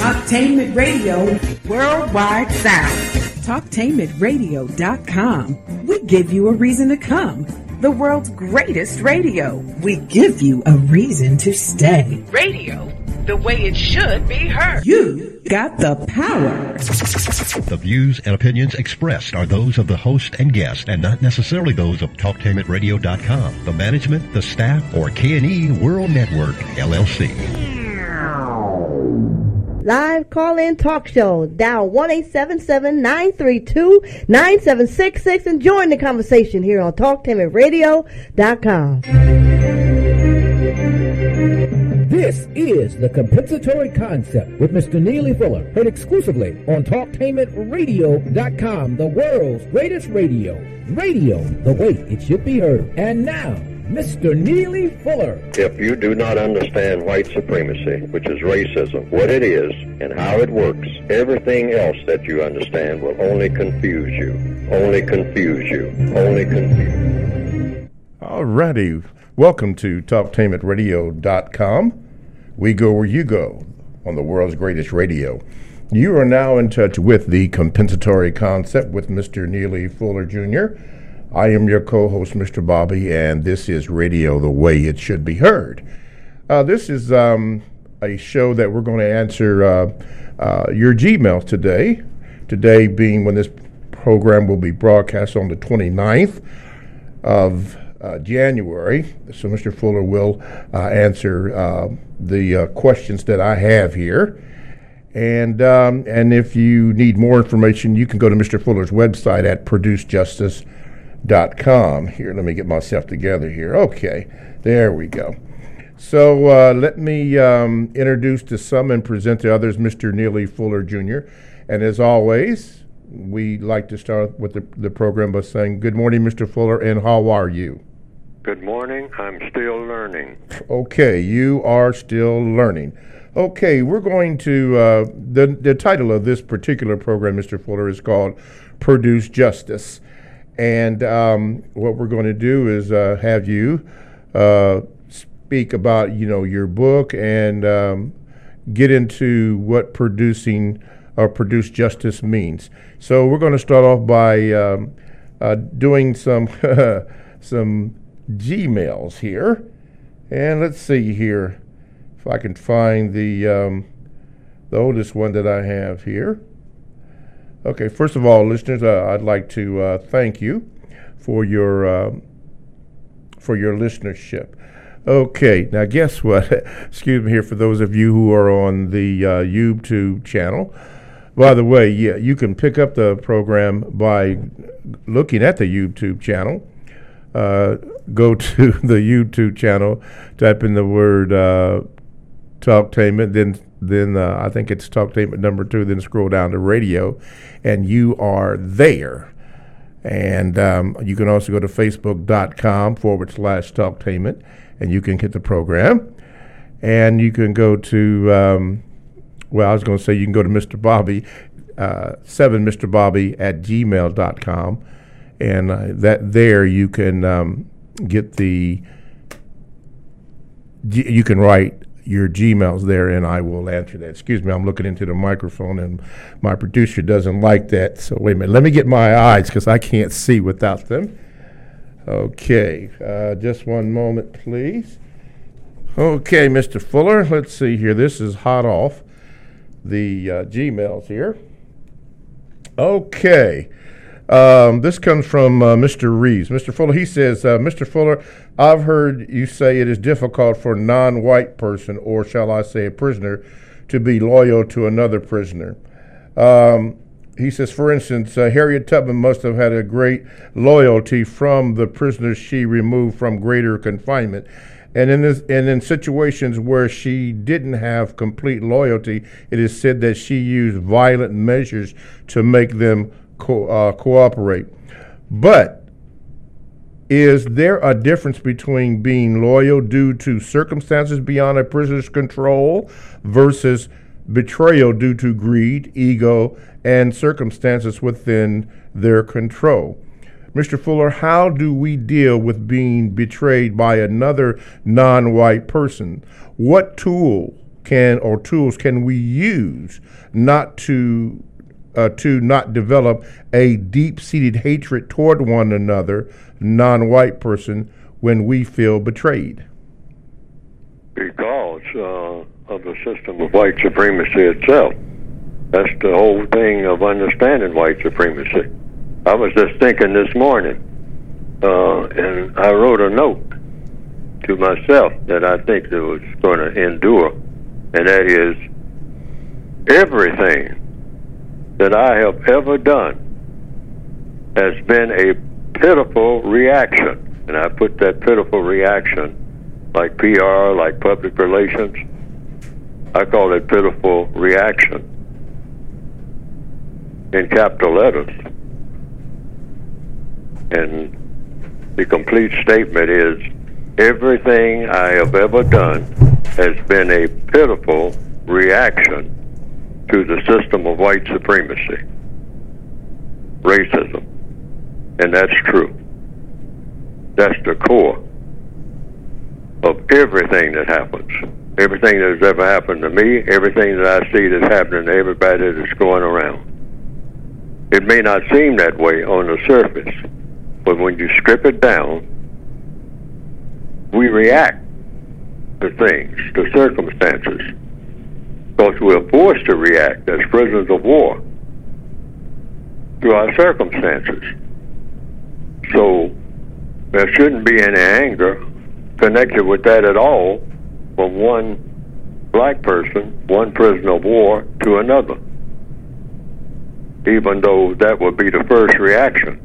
Talktainment Radio Worldwide South. Talktainmentradio.com. We give you a reason to come. The world's greatest radio. We give you a reason to stay. Radio, the way it should be heard. You got the power. The views and opinions expressed are those of the host and guest and not necessarily those of TalkTainmentRadio.com, the management, the staff, or K&E World Network, LLC. Live call-in talk show. Dial 1-877-932-9766 and join the conversation here on TalkTainmentRadio.com. This is The Compensatory Concept with Mr. Neely Fuller, heard exclusively on TalkTainmentRadio.com, the world's greatest radio. Radio, the way it should be heard. And now, Mr. Neely Fuller. If you do not understand white supremacy, which is racism, what it is and how it works, everything else that you understand will only confuse you. Only confuse you. Only confuse you. All righty. Welcome to TalkTainmentRadio.com. We go where you go on the world's greatest radio. You are now in touch with The Compensatory Concept with Mr. Neely Fuller Jr. I am your co-host, Mr. Bobby, and this is Radio the Way It Should Be Heard. This is a show that we're going to answer your Gmails today. Today being when this program will be broadcast on the 29th of January. So Mr. Fuller will answer the questions that I have here. And if you need more information, you can go to Mr. Fuller's website at ProduceJustice.com. Here, let me get myself together here. Okay, there we go. So let me introduce to some and present to others Mr. Neely Fuller Jr. And as always, we like to start with the program by saying, good morning, Mr. Fuller, and how are you? Good morning. I'm still learning. Okay, you are still learning. Okay, we're going to, the title of this particular program, Mr. Fuller, is called Produce Justice. And what we're going to do is have you speak about, your book and get into what producing or produce justice means. So we're going to start off by doing some some Gmails here, and let's see here if I can find the oldest one that I have here. Okay, first of all, listeners, I'd like to thank you for your listenership. Okay, now guess what? Excuse me here for those of you who are on the YouTube channel. By the way, yeah, you can pick up the program by looking at the YouTube channel. Go to the YouTube channel, type in the word Talktainment, then I think it's Talktainment number 2, then scroll down to radio, and you are there. And you can also go to Facebook.com/Talktainment, and you can get the program. And you can go to, I was going to say you can go to Mr. Bobby, 7MrBobby@gmail.com, and that there you can get you can write your Gmails there, and I will answer that. Excuse me, I'm looking into the microphone, and my producer doesn't like that. So wait a minute, let me get my eyes because I can't see without them. Okay, just one moment, please. Okay, Mr. Fuller, let's see here. This is hot off the Gmails here. Okay. This comes from Mr. Reeves. Mr. Fuller, he says, Mr. Fuller, I've heard you say it is difficult for a non-white person, or shall I say a prisoner, to be loyal to another prisoner. He says, for instance, Harriet Tubman must have had a great loyalty from the prisoners she removed from greater confinement. And in situations where she didn't have complete loyalty, it is said that she used violent measures to make them cooperate. But is there a difference between being loyal due to circumstances beyond a prisoner's control versus betrayal due to greed, ego, and circumstances within their control? Mr. Fuller, how do we deal with being betrayed by another non-white person? What tool tools can we use not to not develop a deep-seated hatred toward one another, non-white person, when we feel betrayed? Because of the system of white supremacy itself. That's the whole thing of understanding white supremacy. I was just thinking this morning, and I wrote a note to myself that I think that was going to endure, and that is everything that I have ever done has been a pitiful reaction. And I put that pitiful reaction, like PR, like public relations, I call it pitiful reaction in capital letters. And the complete statement is, everything I have ever done has been a pitiful reaction to the system of white supremacy, racism. And that's true. That's the core of everything that happens. Everything that has ever happened to me, everything that I see that's happening to everybody that's going around. It may not seem that way on the surface, but when you strip it down, we react to things, to circumstances, because we're forced to react as prisoners of war to our circumstances. So there shouldn't be any anger connected with that at all from one black person, one prisoner of war, to another, even though that would be the first reaction,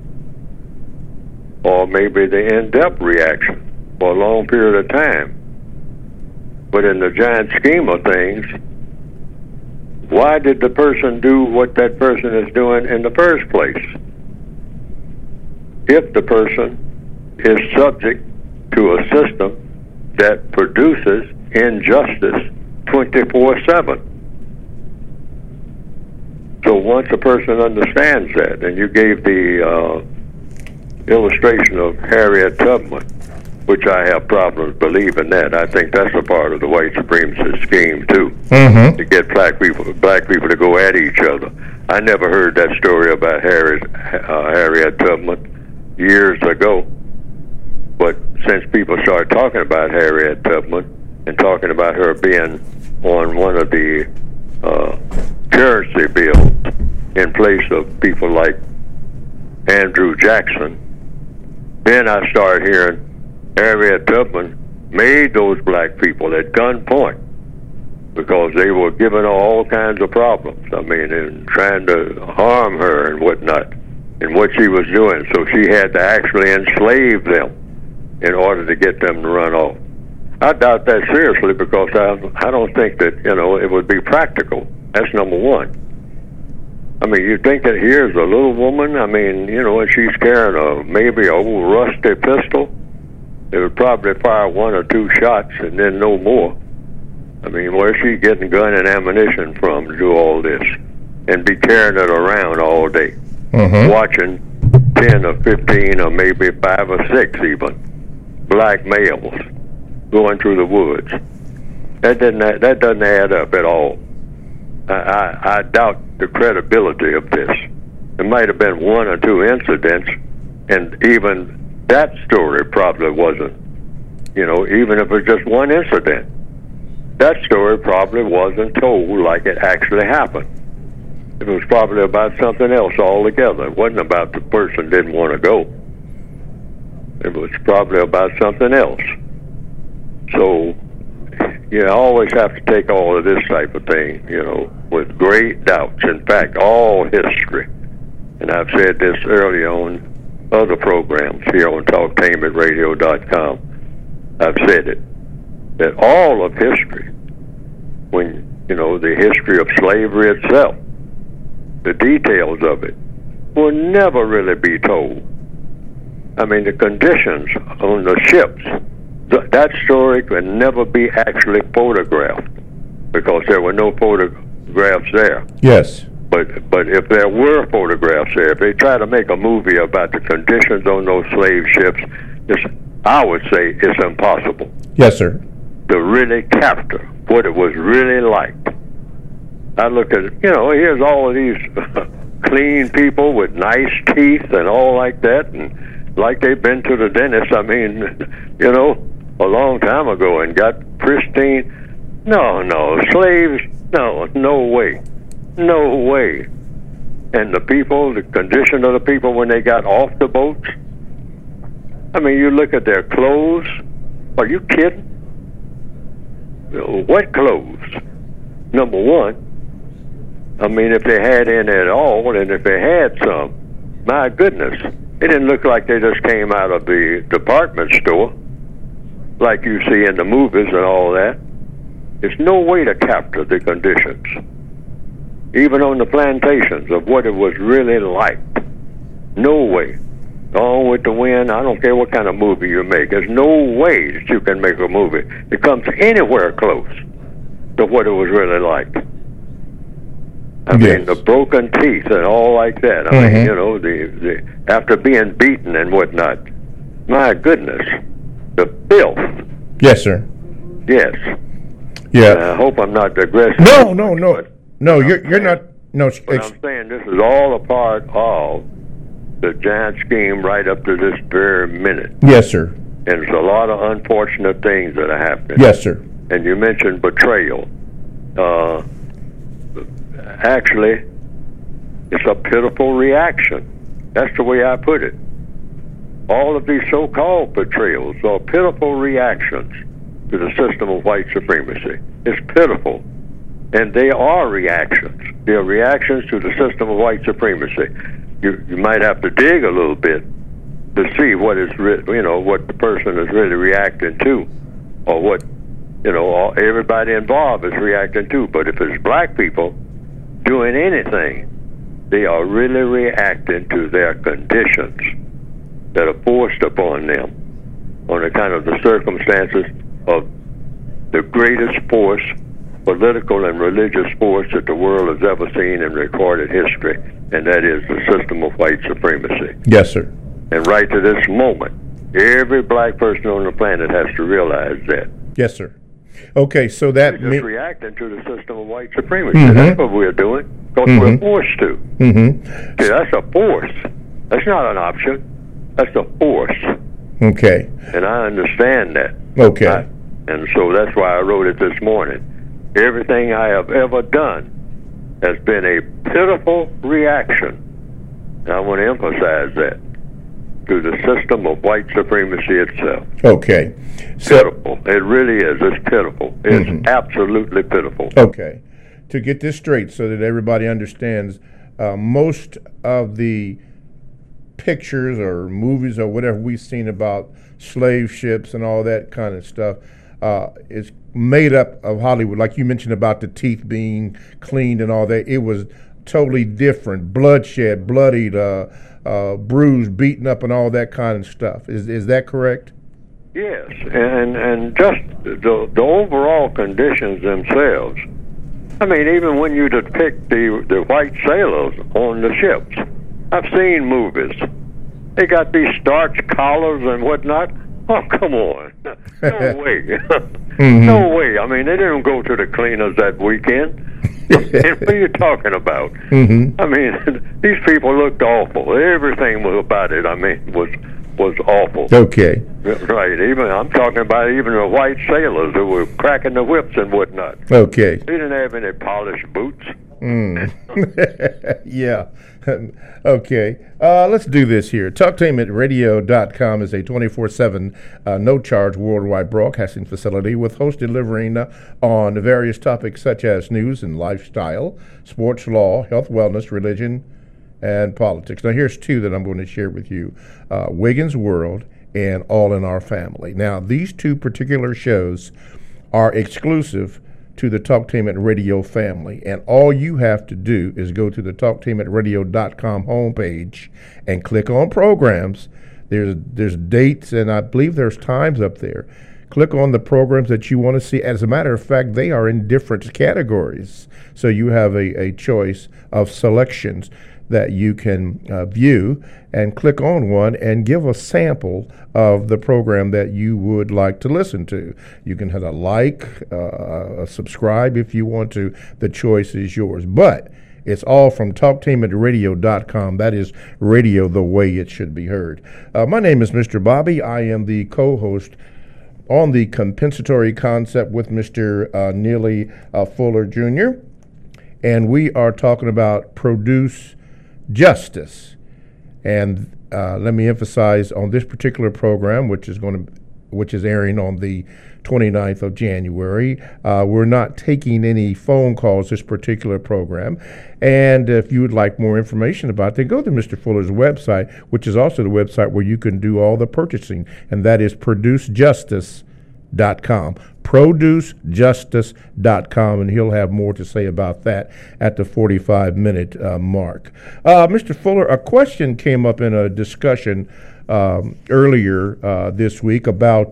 or maybe the in-depth reaction for a long period of time. But in the giant scheme of things, why did the person do what that person is doing in the first place? If the person is subject to a system that produces injustice 24/7. So once a person understands that, and you gave the illustration of Harriet Tubman, which I have problems believing that. I think that's a part of the white supremacist scheme too, to get black people to go at each other. I never heard that story about Harriet Tubman years ago, but since people started talking about Harriet Tubman and talking about her being on one of the currency bills in place of people like Andrew Jackson, then I started hearing Harriet Tubman made those black people at gunpoint because they were giving her all kinds of problems. I mean, and trying to harm her and whatnot, and what she was doing. So she had to actually enslave them in order to get them to run off. I doubt that seriously, because I don't think that, it would be practical. That's number one. I mean, you think that here's a little woman, and she's carrying maybe an old rusty pistol. It would probably fire one or two shots and then no more. I mean, where's she getting gun and ammunition from to do all this and be carrying it around all day, watching 10 or 15 or maybe 5 or 6 even black males going through the woods? That doesn't add up at all. I doubt the credibility of this. There might have been 1 or 2 incidents, and even that story probably wasn't, even if it was just 1 incident, that story probably wasn't told like it actually happened. It was probably about something else altogether. It wasn't about the person didn't want to go. It was probably about something else. So, I always have to take all of this type of thing, with great doubts. In fact, all history, and I've said this earlier on other programs here on TalkTainmentRadio.com, I've said it, that all of history, when, the history of slavery itself, the details of it, will never really be told. I mean, the conditions on the ships, that story can never be actually photographed because there were no photographs there. Yes. But if there were photographs there, if they try to make a movie about the conditions on those slave ships, I would say it's impossible. Yes, sir. To really capture what it was really like. I look at, here's all of these clean people with nice teeth and all like that, and like they've been to the dentist, I mean, a long time ago and got pristine. No, slaves, no way. No way. And the people, the condition of the people when they got off the boats, I mean, you look at their clothes. Are you kidding? What clothes? Number one. I mean, if they had any at all, and if they had some, my goodness, it didn't look like they just came out of the department store like you see in the movies and all that. There's no way to capture the conditions, even on the plantations, of what it was really like. No way. Gone with the Wind, I don't care what kind of movie you make. There's no way that you can make a movie that comes anywhere close to what it was really like. I mean, the broken teeth and all like that. I mean, the after being beaten and whatnot. My goodness, the filth. Yes, sir. Yes. Yeah. I hope I'm not digressing. No, you're not. No, but I'm saying this is all a part of the giant scheme right up to this very minute. Yes, sir. And there's a lot of unfortunate things that are happening. Yes, sir. And you mentioned betrayal. Actually, it's a pitiful reaction. That's the way I put it. All of these so-called betrayals are pitiful reactions to the system of white supremacy. It's pitiful. And they are reactions. They are reactions to the system of white supremacy. You might have to dig a little bit to see what is, what the person is really reacting to, or what, everybody involved is reacting to. But if it's black people doing anything, they are really reacting to their conditions that are forced upon them on account of the circumstances of the greatest force, political and religious force that the world has ever seen in recorded history, and that is the system of white supremacy. Yes, sir. And right to this moment, every black person on the planet has to realize that. Yes, sir. Okay, so that we're just reacting to the system of white supremacy. That's what we're doing, because we're forced to. See, that's a force. That's not an option. That's a force. Okay. And I understand that. Okay. And so that's why I wrote it this morning. Everything I have ever done has been a pitiful reaction, and I want to emphasize that, to the system of white supremacy itself. Okay. Pitiful. It really is. It's pitiful. It's absolutely pitiful. Okay. To get this straight so that everybody understands, most of the pictures or movies or whatever we've seen about slave ships and all that kind of stuff is made up of Hollywood. Like you mentioned about the teeth being cleaned and all that. It was totally different. Bloodshed, bloodied, bruised, beaten up, and all that kind of stuff. Is that correct? Yes, and just the overall conditions themselves. I mean, even when you depict the white sailors on the ships, I've seen movies. They got these starched collars and whatnot. Oh, come on. No way. No way. I mean, they didn't go to the cleaners that weekend. What are you talking about? I mean, these people looked awful. Everything was about it, was awful. Okay. Right. I'm talking about even the white sailors who were cracking the whips and whatnot. Okay. They didn't have any polished boots. Yeah. Okay. Let's do this here. TalkTainmentRadio.com is a 24/7 no-charge worldwide broadcasting facility with hosts delivering on various topics such as news and lifestyle, sports, law, health, wellness, religion, and politics. Now, here's two that I'm going to share with you. Wiggins World and All in Our Family. Now, these two particular shows are exclusive to the Talktainment Radio family, and all you have to do is go to the TalkTainmentRadio.com homepage and click on programs. There's dates, and I believe there's times up there. Click on the programs that you want to see. As a matter of fact, they are in different categories, so you have a choice of selections. that you can view, and click on one and give a sample of the program that you would like to listen to. You can hit a like, a subscribe if you want to. The choice is yours. But it's all from TalkTainmentRadio.com. That is radio the way it should be heard. My name is Mr. Bobby. I am the co-host on the Compensatory Concept with Mr. Neely Fuller Jr., and we are talking about Produce Justice. And let me emphasize on this particular program, which is airing on the 29th of January, we're not taking any phone calls this particular program. And if you would like more information about it, go to Mr. Fuller's website, which is also the website where you can do all the purchasing, and that is producejustice.com. producejustice.com, and he'll have more to say about that at the 45-minute mark. Mr. Fuller, a question came up in a discussion earlier this week about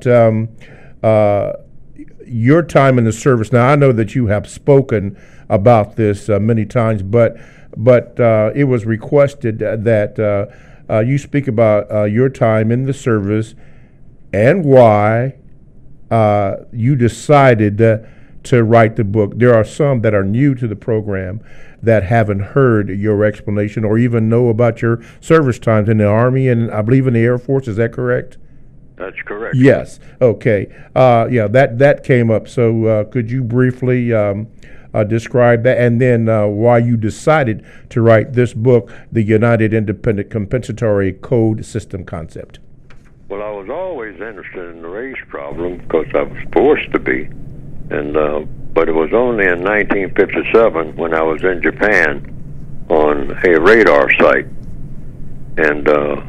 your time in the service. Now, I know that you have spoken about this many times, but it was requested that you speak about your time in the service and why you decided to write the book. There are some that are new to the program that haven't heard your explanation or even know about your service times in the Army and I believe in the Air Force. Is that correct? That's correct. Yes. Okay. That came up. So could you briefly describe that, and then why you decided to write this book, The United Independent Compensatory Code System Concept? Well, I was always interested in the race problem because I was forced to be, and but it was only in 1957 when I was in Japan on a radar site, and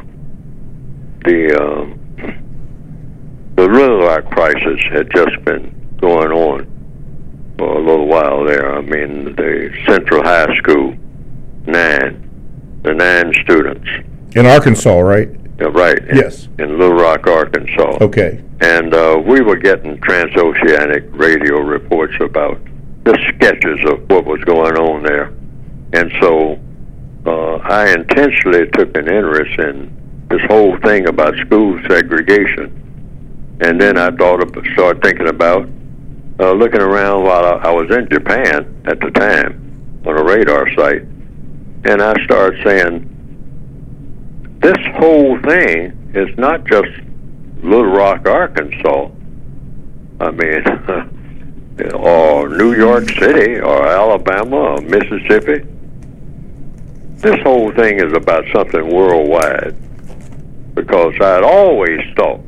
the Little Rock crisis had just been going on for a little while there. I mean, the Central High School, the 9 students. In Arkansas, right? Right. Yes. In Little Rock, Arkansas. Okay. And we were getting transoceanic radio reports about the sketches of what was going on there. And so I intentionally took an interest in this whole thing about school segregation. And then I started thinking about looking around while I was in Japan at the time on a radar site. And I started saying, this whole thing is not just Little Rock, Arkansas. I mean, or New York City, or Alabama, or Mississippi. This whole thing is about something worldwide. Because I had always thought,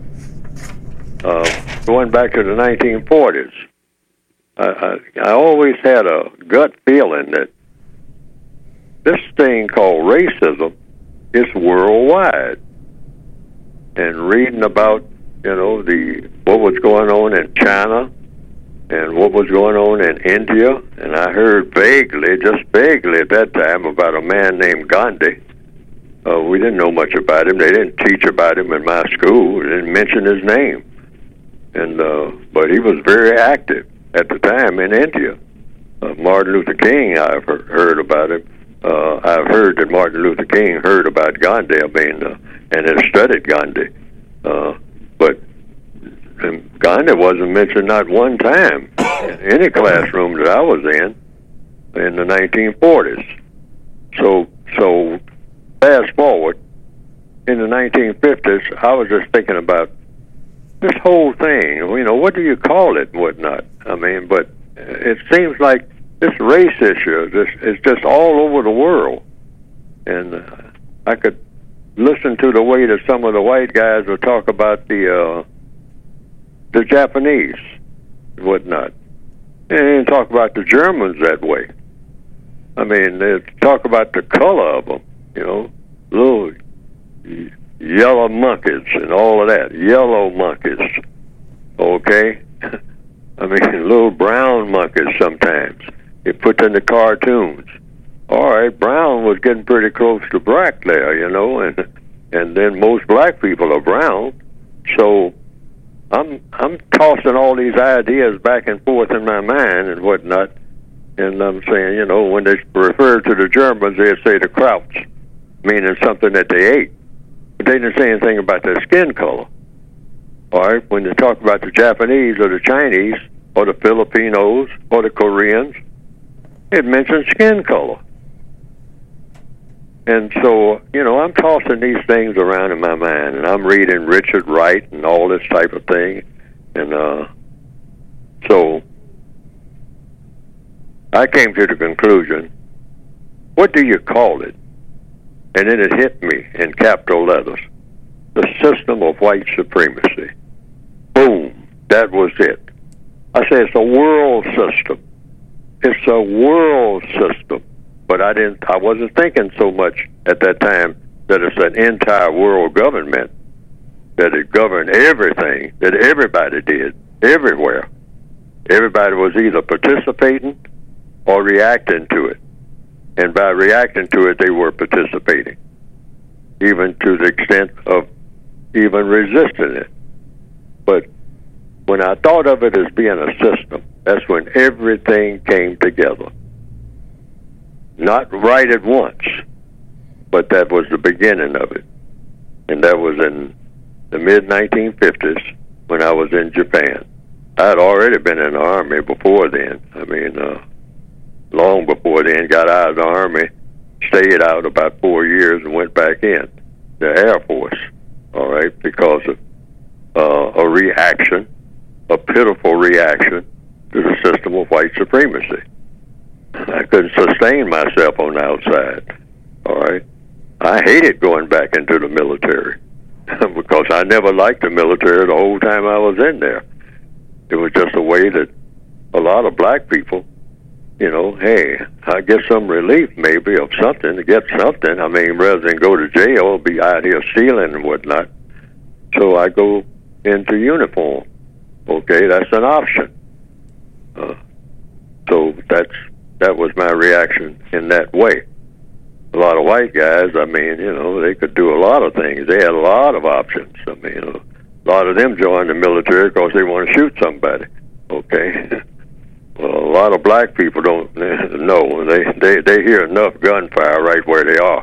going back to the 1940s, I always had a gut feeling that this thing called racism is worldwide. And reading about, what was going on in China and what was going on in India, and I heard just vaguely at that time about a man named Gandhi. We didn't know much about him. They didn't teach about him in my school. They didn't mention his name. And but he was very active at the time in India. Martin Luther King, I've heard about him. I've heard that Martin Luther King heard about Gandhi, and had studied Gandhi. But Gandhi wasn't mentioned not one time in any classroom that I was in the 1940s. So fast forward, in the 1950s, I was just thinking about this whole thing. What do you call it and whatnot? But it seems like this race issue is just all over the world. And I could listen to the way that some of the white guys would talk about the Japanese and whatnot. They didn't talk about the Germans that way. They talk about the color of them, little yellow monkeys and all of that. Yellow monkeys, okay? Little brown monkeys sometimes. They put in the cartoons. All right, brown was getting pretty close to black there, and then most black people are brown. So I'm tossing all these ideas back and forth in my mind and whatnot, And I'm saying, you know, when they refer to the Germans, they'd say the Krauts, meaning something that they ate. But they didn't say anything about their skin color. All right, when they talk about the Japanese or the Chinese or the Filipinos or the Koreans, it mentions skin color. And so, you know, I'm tossing these things around in my mind, and I'm reading Richard Wright and all this type of thing. And so I came to the conclusion, what do you call it? And then it hit me in capital letters. The system of white supremacy. Boom. That was it. I said it's a world system. It's a world system. But I wasn't thinking so much at that time that it's an entire world government, that it governed everything, that everybody did, everywhere. Everybody was either participating or reacting to it. And by reacting to it, they were participating, even to the extent of even resisting it. But when I thought of it as being a system, that's when everything came together. Not right at once, but that was the beginning of it. And that was in the mid-1950s when I was in Japan. I had already been in the Army before then. I mean, long before then, got out of the Army, stayed out about 4 years and went back in the Air Force, all right, because of a reaction, a pitiful reaction to the system of white supremacy. I couldn't sustain myself on the outside, all right. I hated going back into the military because I never liked the military the whole time I was in there. It was just a way that a lot of black people, you know, hey, I get some relief maybe of something, to get something. I mean, rather than go to jail, be out here stealing and whatnot. So I go into uniform. Okay, that's an option. So that was my reaction in that way. A lot of white guys, I mean, you know, they could do a lot of things. They had a lot of options. I mean, you know, a lot of them joined the military because they want to shoot somebody. Okay. Well, a lot of black people don't know. They hear enough gunfire right where they are.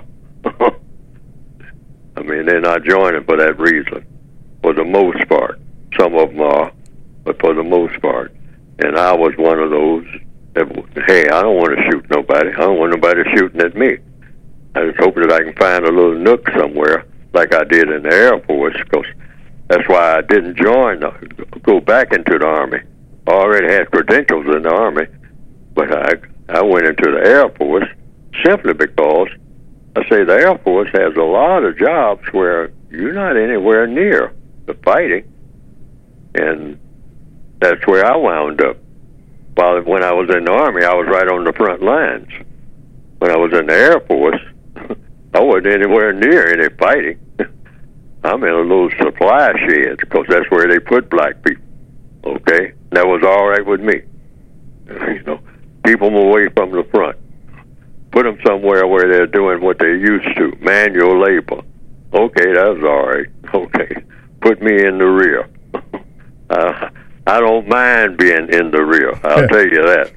I mean, they're not joining for that reason, for the most part. Some of them are, but for the most part. And I was one of those that, hey, I don't want to shoot nobody. I don't want nobody shooting at me. I just hope that I can find a little nook somewhere, like I did in the Air Force, because that's why I didn't go back into the Army. I already had credentials in the Army, but I went into the Air Force simply because I say the Air Force has a lot of jobs where you're not anywhere near the fighting, and that's where I wound up. While when I was in the Army, I was right on the front lines. When I was in the Air Force, I wasn't anywhere near any fighting. I'm in a little supply shed because that's where they put black people. Okay, that was all right with me. You know, keep them away from the front. Put them somewhere where they're doing what they're used to, manual labor. Okay, that's all right. Okay, put me in the rear. I don't mind being in the rear. I'll tell you that.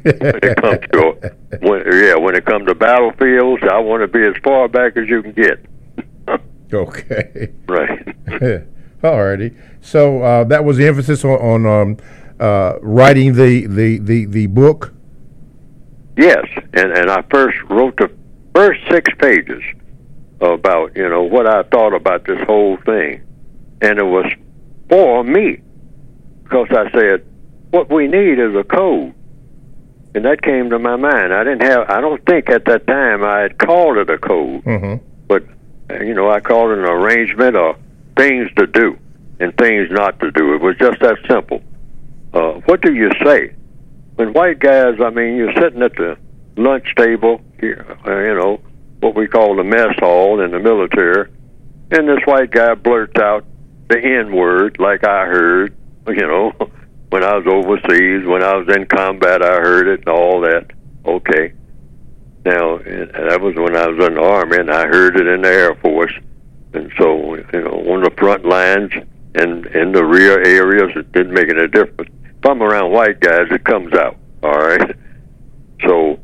When it comes to battlefields, I want to be as far back as you can get. Okay. Right. All righty. So that was the emphasis on writing the book? Yes, and I first wrote the first 6 pages about, you know, what I thought about this whole thing. And it was for me, because I said, what we need is a code. And that came to my mind. I don't think at that time I had called it a code. Mm-hmm. But, you know, I called it an arrangement of things to do and things not to do. It was just that simple. What do you say? When white guys, I mean, you're sitting at the lunch table, here, you know, what we call the mess hall in the military, and this white guy blurts out the N-word like I heard, you know, when I was overseas, when I was in combat, I heard it and all that. Okay. Now, that was when I was in the Army, and I heard it in the Air Force. And so, you know, on the front lines and in the rear areas, it didn't make any difference. If I'm around white guys, it comes out, all right? So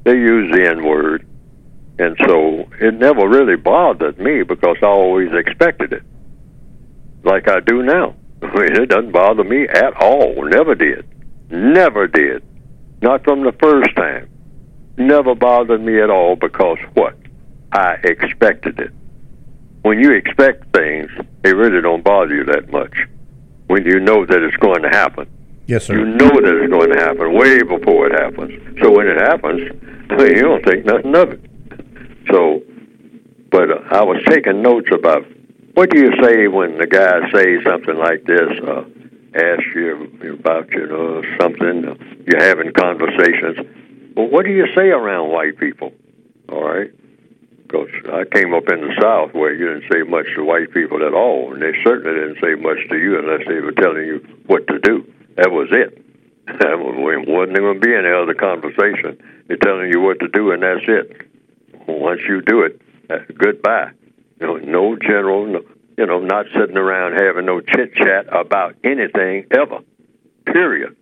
they use the N-word. And so it never really bothered me because I always expected it, like I do now. I mean, it doesn't bother me at all. Never did. Never did. Not from the first time. Never bothered me at all because what? I expected it. When you expect things, they really don't bother you that much. When you know that it's going to happen. Yes, sir. You know that it's going to happen way before it happens. So when it happens, you don't think nothing of it. So, but I was taking notes about what do you say when the guy says something like this, asks you about, something, you're having conversations. Well, what do you say around white people? All right? Because I came up in the South where you didn't say much to white people at all, and they certainly didn't say much to you unless they were telling you what to do. That was it. There wasn't going to be any other conversation. They're telling you what to do, and that's it. Once you do it, goodbye. No general, not sitting around having no chit-chat about anything ever, period.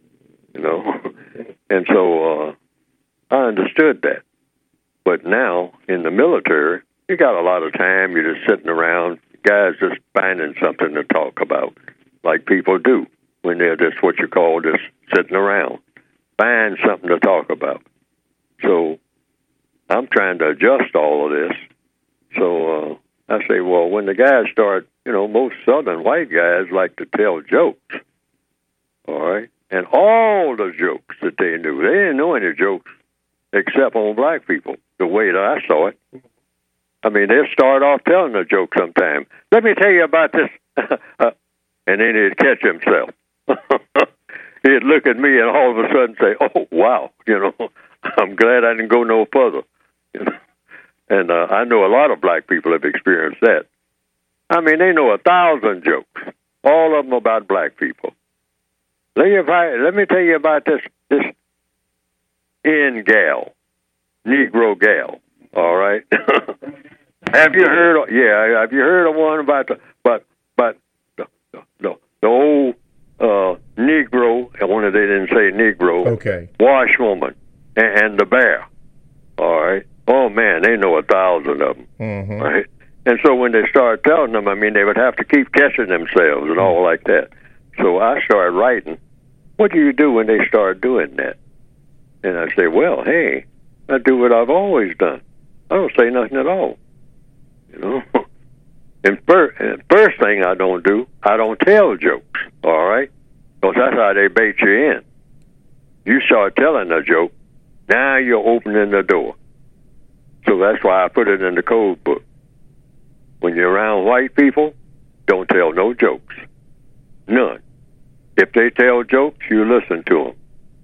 And so I understood that. But now, in the military, you got a lot of time. You're just sitting around, guys just finding something to talk about, like people do when they're just what you call just sitting around. Find something to talk about. So I'm trying to adjust all of this. So I say, well, when the guys start, most Southern white guys like to tell jokes, all right? And all the jokes that they knew, they didn't know any jokes except on black people, the way that I saw it. I mean, they'd start off telling a joke sometime. Let me tell you about this. And then he'd catch himself. He'd look at me and all of a sudden say, oh, wow, I'm glad I didn't go no further. And I know a lot of black people have experienced that. I mean, they know 1,000 jokes, all of them about black people. Let me tell you about this gal, Negro gal. All right. Have you heard of one about the old Negro? I wonder they didn't say Negro. Okay. Washwoman and the bear. All right. Oh man, they know 1,000 of them. Mm-hmm. Right. And so when they started telling them, I mean, they would have to keep catching themselves and all like that. So I started writing. What do you do when they start doing that? And I say, well, hey, I do what I've always done. I don't say nothing at all. And first thing I don't do, I don't tell jokes, all right? Because that's how they bait you in. You start telling a joke, now you're opening the door. So that's why I put it in the code book. When you're around white people, don't tell no jokes. None. If they tell jokes, you listen to them.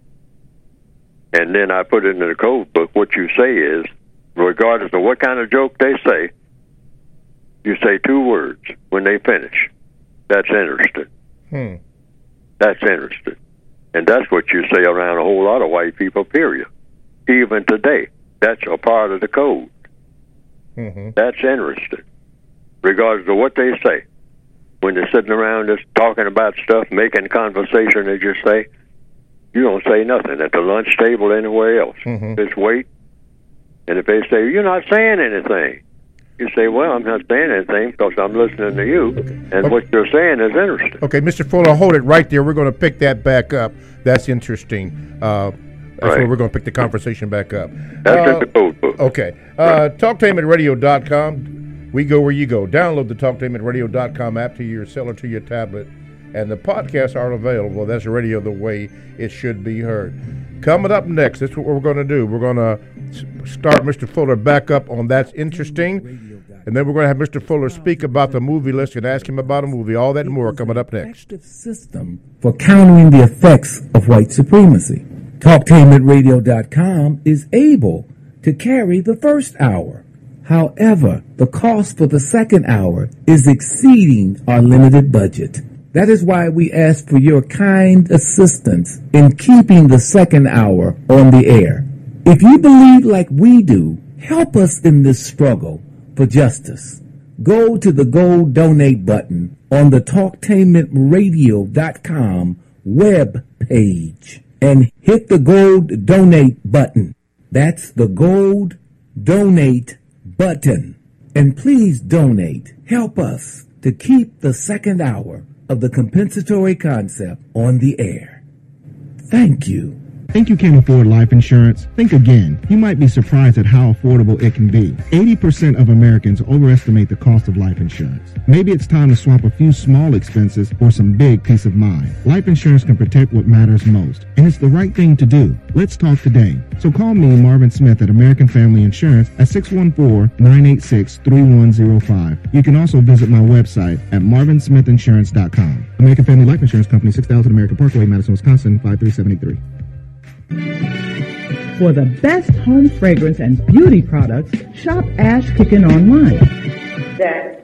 And then I put it in the code book. What you say is, regardless of what kind of joke they say, you say 2 words when they finish. That's interesting. That's interesting. And that's what you say around a whole lot of white people, period. Even today. That's a part of the code. Mm-hmm. That's interesting. Regardless of what they say. When they're sitting around just talking about stuff, making conversation, they just say, you don't say nothing at the lunch table anywhere else. Mm-hmm. Just wait. And if they say, you're not saying anything, you say, well, I'm not saying anything because I'm listening to you, and what you're saying is interesting. Okay, Mr. Fuller, hold it right there. We're going to pick that back up. That's interesting. That's where we're going to pick the conversation back up. That's in the code book. Okay. TalkTainmentradio.com. We go where you go. Download the TalkTainmentRadio.com app to your cell or to your tablet. And the podcasts are available. That's radio the way it should be heard. Coming up next, that's what we're going to do. We're going to start Mr. Fuller back up on That's Interesting. And then we're going to have Mr. Fuller speak about the movie list and ask him about a movie. All that and more coming up next. Effective system for countering the effects of white supremacy. TalkTainmentRadio.com is able to carry the first hour. However, the cost for the second hour is exceeding our limited budget. That is why we ask for your kind assistance in keeping the second hour on the air. If you believe like we do, help us in this struggle for justice. Go to the gold donate button on the TalkTainmentRadio.com web page and hit the gold donate button. That's the gold donate button. And please donate. Help us to keep the second hour of the compensatory concept on the air. Thank you. Think you can't afford life insurance? Think again. You might be surprised at how affordable it can be. 80% of Americans overestimate the cost of life insurance. Maybe it's time to swap a few small expenses for some big peace of mind. Life insurance can protect what matters most, and it's the right thing to do. Let's talk today. So call me, Marvin Smith, at American Family Insurance at 614-986-3105. You can also visit my website at marvinsmithinsurance.com. American Family Life Insurance Company, 6000 American Parkway, Madison, Wisconsin, 53783. For the best home fragrance and beauty products, shop Ash Kickin online. That's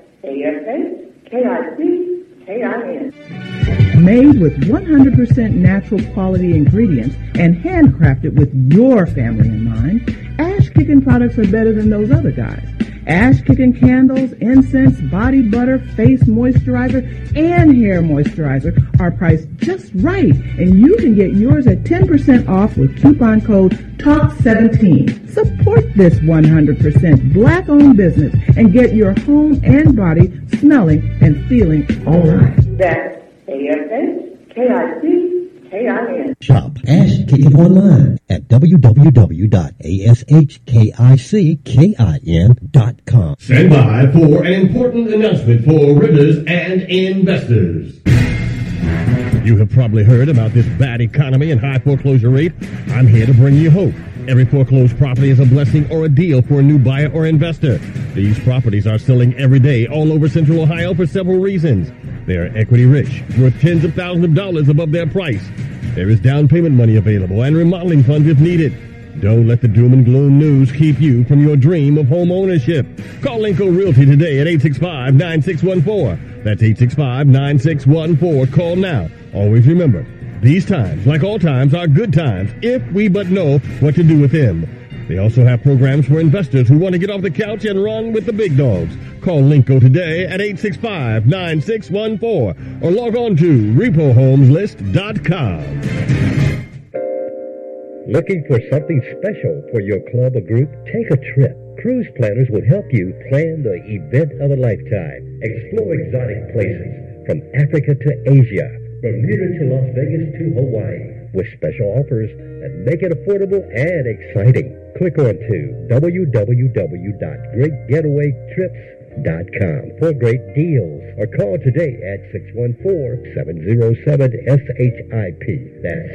ASHKICKIN. Made with 100% natural quality ingredients and handcrafted with your family in mind, Ash Kickin products are better than those other guys. Ash Kickin candles, incense, body butter, face moisturizer, and hair moisturizer are priced just right, and you can get yours at 10% off with coupon code TALK17. Support this 100% black-owned business and get your home and body smelling and feeling all right. That's ASHKICKIN. Shop Ash Kickin online at www.ashkickin.com. Stand by for an important announcement for renters and investors. You have probably heard about this bad economy and high foreclosure rate. I'm here to bring you hope. Every foreclosed property is a blessing or a deal for a new buyer or investor. These properties are selling every day all over Central Ohio for several reasons. They are equity rich, worth tens of thousands of dollars above their price. There is down payment money available and remodeling funds if needed. Don't let the doom and gloom news keep you from your dream of home ownership. Call Linco Realty today at 865-9614. That's 865-9614. Call now. Always remember, these times, like all times, are good times if we but know what to do with them. They also have programs for investors who want to get off the couch and run with the big dogs. Call Linco today at 865-9614 or log on to repohomeslist.com. Looking for something special for your club or group? Take a trip. Cruise Planners will help you plan the event of a lifetime. Explore exotic places from Africa to Asia, Bermuda to Las Vegas to Hawaii, with special offers that make it affordable and exciting. Click on to www.greatgetawaytrips.com for great deals or call today at 614-707-SHIP. That's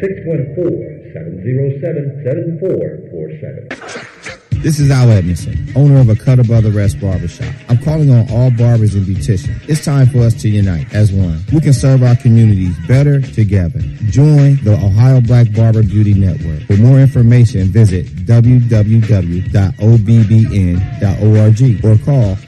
614-707-7447. This is Al Edmondson, owner of a Cutter Brother Rest Barbershop. I'm calling on all barbers and beauticians. It's time for us to unite as one. We can serve our communities better together. Join the Ohio Black Barber Beauty Network. For more information, visit www.obbn.org or call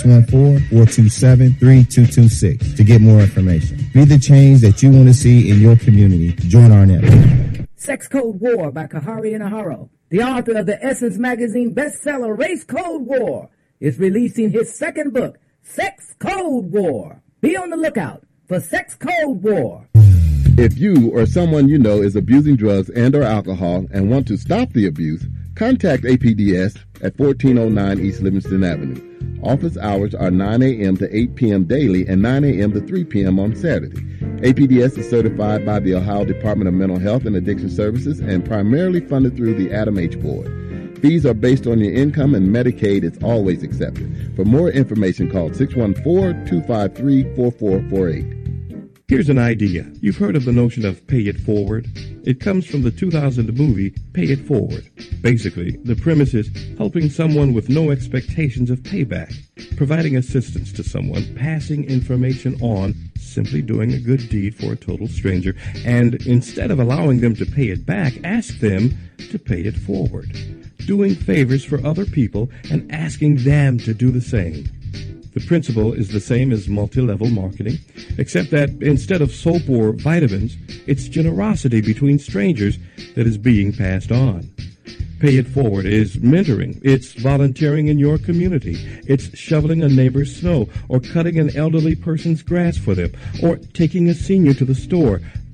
614-427-3226 to get more information. Be the change that you want to see in your community. Join our network. Sex Code War by Kahari Inaharo, the author of the Essence Magazine bestseller Race Code War, is releasing his second book, Sex Code War. Be on the lookout for Sex Code War. If you or someone you know is abusing drugs and or alcohol and want to stop the abuse, contact APDS at 1409 East Livingston Avenue. Office hours are 9 a.m. to 8 p.m. daily and 9 a.m. to 3 p.m. on Saturday. APDS is certified by the Ohio Department of Mental Health and Addiction Services and primarily funded through the Adam H. Board. Fees are based on your income and Medicaid is always accepted. For more information, call 614-253-4448. Here's an idea. You've heard of the notion of pay it forward? It comes from the 2000 movie Pay It Forward. Basically, the premise is helping someone with no expectations of payback, providing assistance to someone, passing information on, simply doing a good deed for a total stranger, and instead of allowing them to pay it back, ask them to pay it forward. Doing favors for other people and asking them to do the same. The principle is the same as multi-level marketing, except that instead of soap or vitamins, it's generosity between strangers that is being passed on. Pay It Forward is mentoring. It's volunteering in your community. It's shoveling a neighbor's snow or cutting an elderly person's grass for them or taking a senior to the store.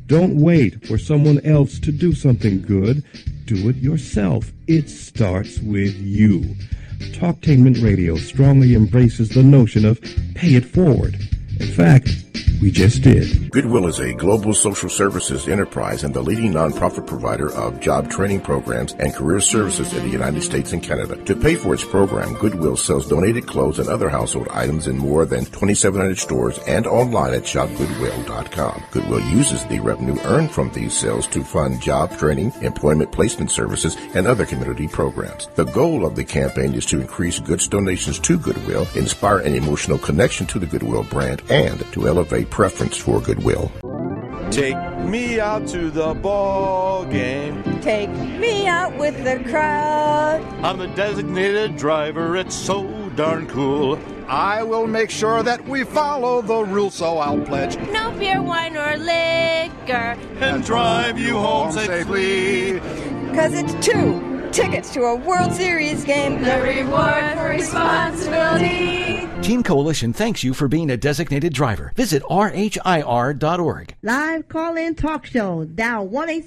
Don't wait for someone else to do something good. Do it yourself. It starts with you. Talktainment Radio strongly embraces the notion of pay it forward. In fact, we just did. Goodwill is a global social services enterprise and the leading nonprofit provider of job training programs and career services in the United States and Canada. To pay for its program, Goodwill sells donated clothes and other household items in more than 2,700 stores and online at shopgoodwill.com. Goodwill uses the revenue earned from these sales to fund job training, employment placement services, and other community programs. The goal of the campaign is to increase goods donations to Goodwill, inspire an emotional connection to the Goodwill brand, and to elevate preference for Goodwill. Take me out to the ball game. Take me out with the crowd. I'm the designated driver, it's so darn cool. I will make sure that we follow the rules, so I'll pledge no beer, wine, or liquor. And drive you home safely. 'Cause it's 2 tickets to a World Series game. The reward for responsibility. Team Coalition thanks you for being a designated driver. Visit rhir.org. Live call-in talk show. Dial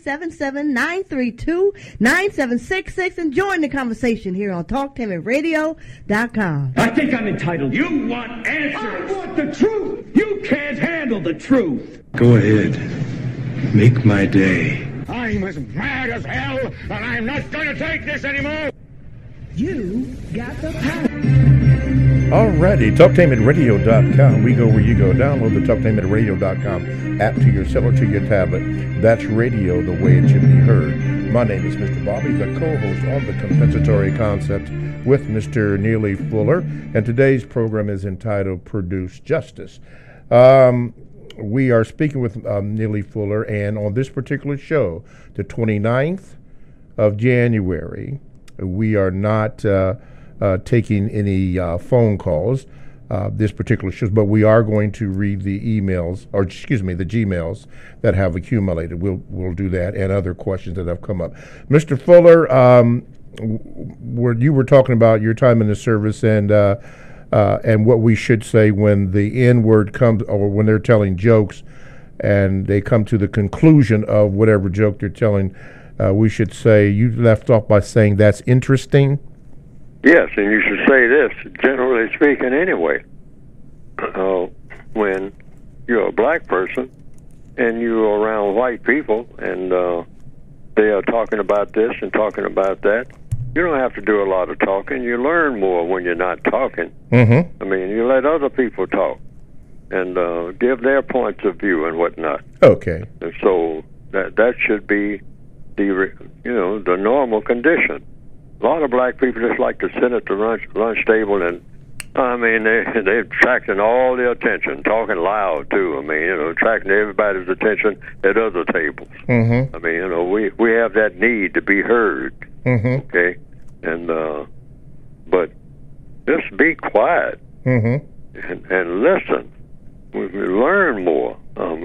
1-877-932-9766 and join the conversation here on TalkTainmentRadio.com. I think I'm entitled. You want answers. I want the truth. You can't handle the truth. Go ahead. Make my day. I'm as mad as hell, and I'm not going to take this anymore. You got the power. Alrighty, TalkTainmentRadio.com. We go where you go. Download the TalkTainmentRadio.com app to your cell or to your tablet. That's radio the way it should be heard. My name is Mr. Bobby, the co-host on the Compensatory Concept with Mr. Neely Fuller, and today's program is entitled Produce Justice. We are speaking with Neely Fuller, and on this particular show, the 29th of January, we are not taking any phone calls this particular show, but we are going to read the emails, or excuse me, the Gmails that have accumulated. We'll do that and other questions that have come up. Mr. Fuller, you were talking about your time in the service and what we should say when the N-word comes, or when they're telling jokes and they come to the conclusion of whatever joke they're telling. We should say, you left off by saying that's interesting. Yes, and you should say this, generally speaking, anyway. When you're a black person and you're around white people and they are talking about this and talking about that, you don't have to do a lot of talking. You learn more when you're not talking. Mm-hmm. I mean, you let other people talk and give their points of view and whatnot. Okay. And so that should be the normal condition. A lot of black people just like to sit at the lunch table and, I mean, they're attracting all the attention, talking loud too. I mean, attracting everybody's attention at other tables. Mm-hmm. I mean, we have that need to be heard. Mm-hmm. Okay, and but just be quiet mm-hmm. and listen. We learn more.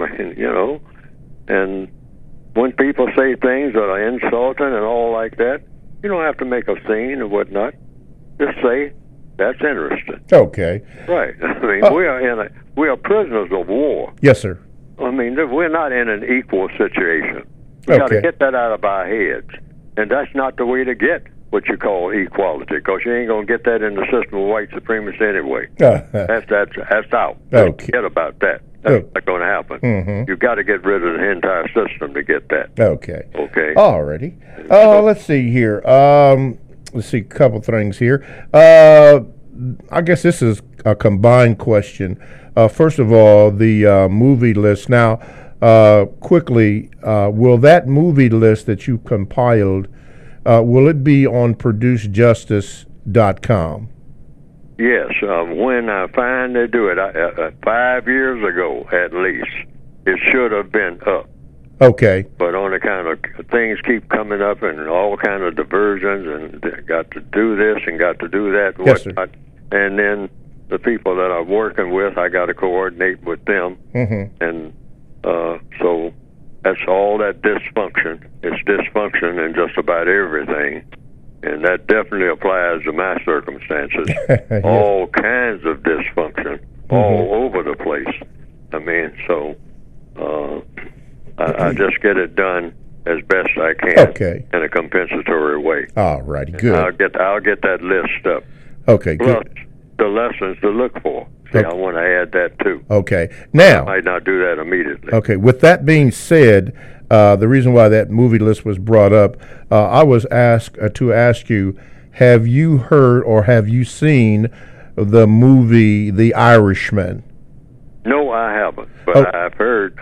And when people say things that are insulting and all like that, you don't have to make a scene or whatnot. Just say, that's interesting. Okay. Right. I mean, we are prisoners of war. Yes, sir. I mean, we're not in an equal situation. We got to get that out of our heads. And that's not the way to get what you call equality, because you ain't going to get that in the system of white supremacy anyway. That's out. Okay. Forget about that. That's not going to happen. Mm-hmm. You've got to get rid of the entire system to get that. Okay. Okay. Alrighty. Let's see here. Let's see a couple things here. I guess this is a combined question. First of all, the movie list. Now, quickly, will that movie list that you compiled, will it be on ProduceJustice.com? Yes, when I finally do it, 5 years ago at least, it should have been up. Okay. But on account of things keep coming up and all kind of diversions and got to do this and got to do that and yes, whatnot. And then the people that I'm working with, I got to coordinate with them. Mm-hmm. And so that's all that dysfunction. It's dysfunction in just about everything. And that definitely applies to my circumstances. Yes. All kinds of dysfunction all over the place. I mean, so I just get it done as best I can in a compensatory way. All righty, good. I'll get that list up. Okay, Plus, good. the lessons to look for. See, I want to add that too. Okay, now I might not do that immediately. Okay, with that being said, the reason why that movie list was brought up, I was asked to ask you, have you heard or have you seen the movie The Irishman? No, I haven't, but I've heard,